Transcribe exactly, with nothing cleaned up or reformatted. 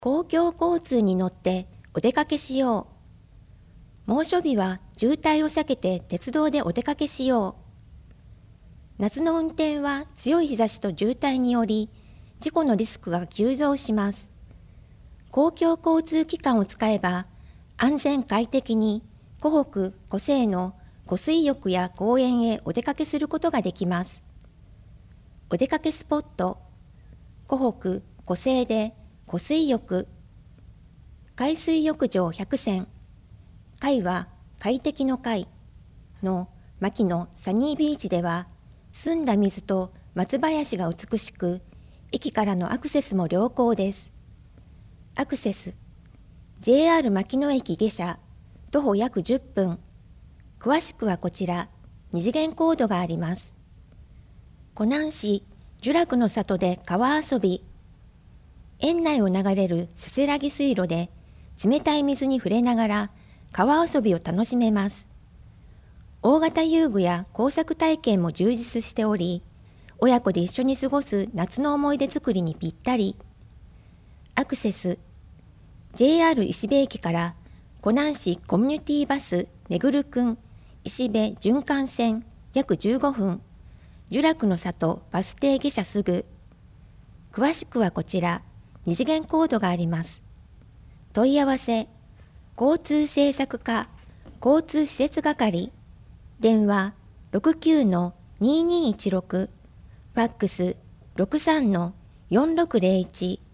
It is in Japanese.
公共交通に乗ってお出かけしよう。猛暑日は渋滞を避けて鉄道でお出かけしよう。夏の運転は強い日差しと渋滞により事故のリスクが急増します。公共交通機関を使えば安全快適に湖北・湖西の湖水浴や公園へお出かけすることができます。お出かけスポット、湖北・湖西で湖水浴、海水浴場百選、海は快適の海の牧野サニービーチでは、澄んだ水と松林が美しく、駅からのアクセスも良好です。アクセス、ジェイアール 牧野駅下車、徒歩約じゅっぷん。詳しくはこちら、二次元コードがあります。湖南市聚楽の里で川遊び。園内を流れるせせらぎ水路で冷たい水に触れながら川遊びを楽しめます。大型遊具や工作体験も充実しており、親子で一緒に過ごす夏の思い出作りにぴったり。アクセス、ジェイアール 石部駅から湖南市コミュニティバスめぐるくん石部循環線約じゅうごふん、聚楽の里バス停下車すぐ。詳しくはこちら、二次元コードがあります。問い合わせ、交通政策課交通施設係、電話 ろくきゅうのにーにーいちろく、ファックス ろくさんのよんろくゼロいち。